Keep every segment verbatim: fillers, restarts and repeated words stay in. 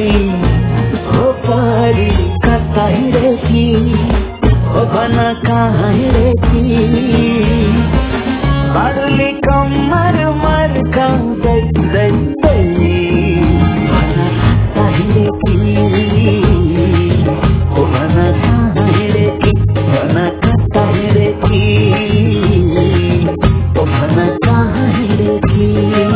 ओ पारी कताहिरे की ओ बना कहाहिरे की बाडुली कमर मर का दई दई दई बना कताहिरे की ओ बना कहाहिरे की बना कताहिरे की ओ बना कहाहिरे की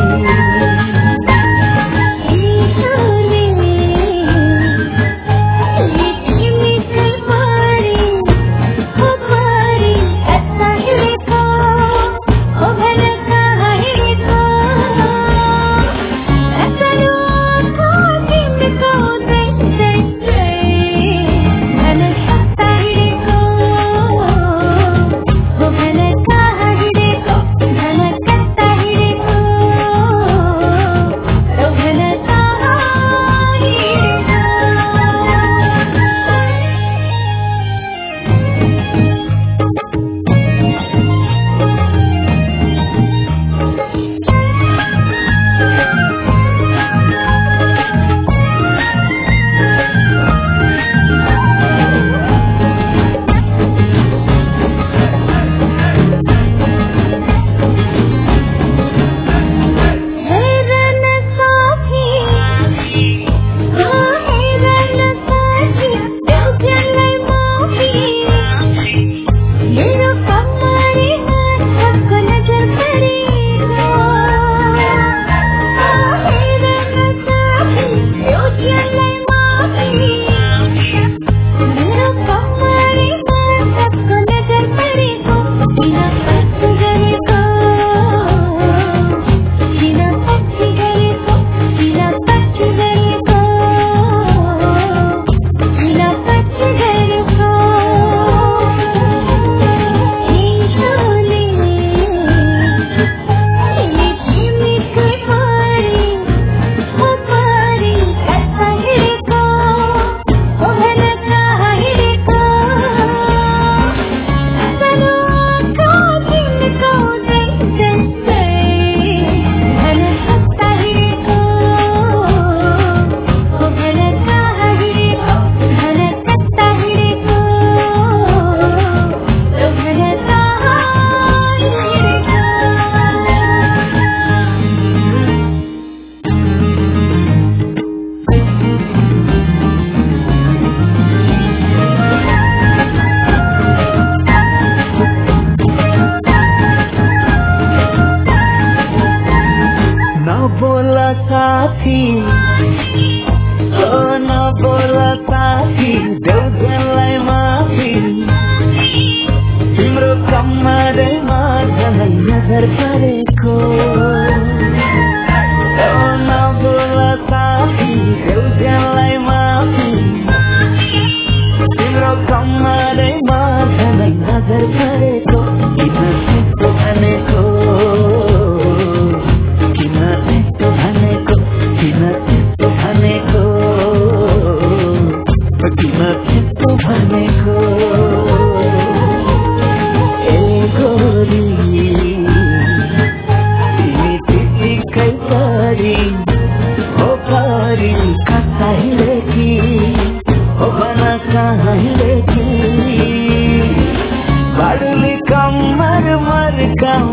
साथी ओ न बोला साथी देउजनलाई माफी तिम्रो कम्मरमा झनै नजर परेको ओ न बोला साथी देउजनलाई माफी तिम्रो कम्मरमा झनै नजर परेको किन त्यस्तो भनेको बाडुली कमर मर का